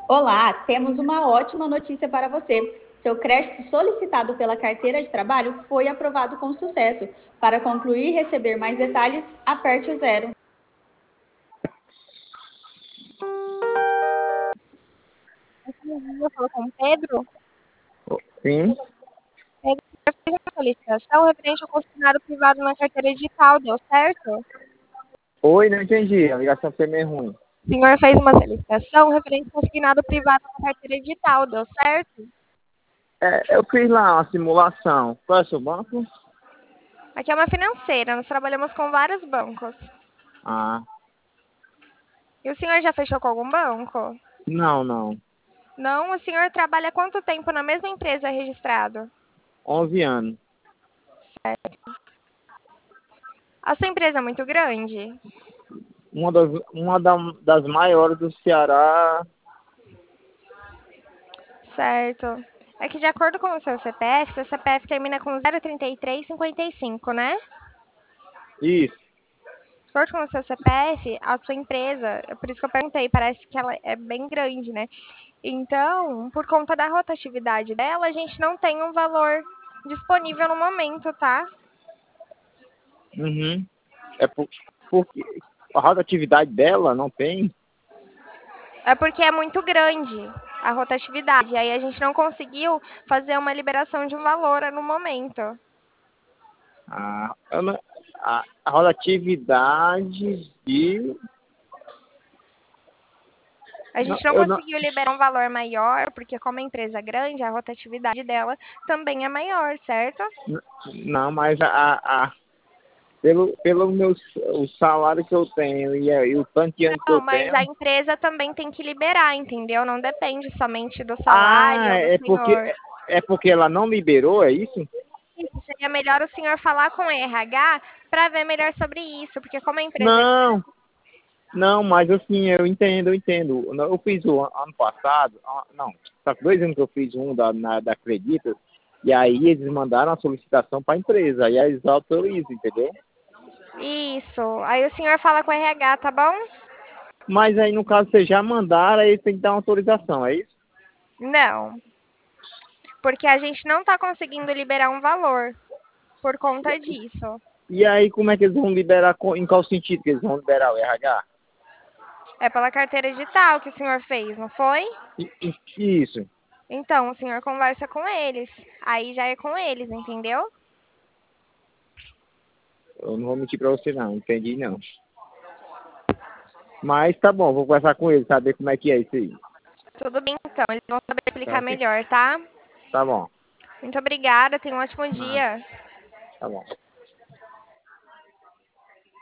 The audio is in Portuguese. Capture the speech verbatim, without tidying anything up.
Olá, temos uma ótima notícia para você. Seu crédito solicitado pela carteira de trabalho foi aprovado com sucesso. Para concluir e receber mais detalhes, aperte o zero. Eu falo com o Pedro. Sim. Pedro, eu fiz uma solicitação referente ao consignado privado na carteira digital, deu certo? Oi, não entendi. A ligação foi meio ruim. O senhor fez uma solicitação referente ao consignado privado na carteira digital, deu certo? É, eu fiz lá uma simulação. Qual é o seu banco? Aqui é uma financeira, nós trabalhamos com vários bancos. Ah, E o senhor já fechou com algum banco? não, não. Não, o senhor trabalha há quanto tempo na mesma empresa registrado? onze anos. A sua empresa é muito grande? Uma das, uma da- das maiores do Ceará. Certo. É que de acordo com o seu C P F, seu C P F termina com zero trinta e três cinquenta e cinco, né? Isso. De acordo com o seu C P F, a sua empresa, é por isso que eu perguntei, parece que ela é bem grande, né? Então, por conta da rotatividade dela, a gente não tem um valor disponível no momento, tá? Uhum. É por, porque a rotatividade dela não tem. É porque é muito grande a rotatividade. Aí a gente não conseguiu fazer uma liberação de um valor no momento. A, eu não- a, a rotatividade de. A Não, gente não eu não. conseguiu liberar um valor maior, porque como a empresa é grande, a rotatividade dela também é maior, certo? Não, mas a, a, pelo, pelo meu, o salário que eu tenho e, a- e o tanto de ano que Não, eu mas a tenho. empresa também tem que liberar, entendeu? Não depende somente do salário Ah, ou do é porque, senhor. é porque ela não liberou, é isso? Isso, seria melhor o senhor falar com o R H para ver melhor sobre isso, porque como a empresa é Não, não, mas assim, eu entendo, eu entendo. Eu fiz o an- ano passado, ah, não, faz dois anos que eu fiz um da, na, da Acredita, e aí eles mandaram a solicitação para a empresa, e aí eles autorizam, entendeu? isso. Aí o senhor fala com o R H, tá bom? Mas aí no caso vocês já mandaram, aí tem que dar uma autorização, é isso? Não, porque a gente não está conseguindo liberar um valor por conta disso. E aí como é que eles vão liberar, co- em qual sentido que eles vão liberar o R H? É pela carteira digital que o senhor fez, não foi? I- i- Isso, Então, o senhor conversa com eles. Aí já é com eles, entendeu? eu não vou mentir para você não, entendi não. Mas tá bom, vou conversar com eles, saber como é que é isso aí. Tudo bem, então. Eles vão saber Tá explicar ok? melhor, tá? Tá bom. Muito obrigada. Tenha um ótimo Nada. dia. Tá bom.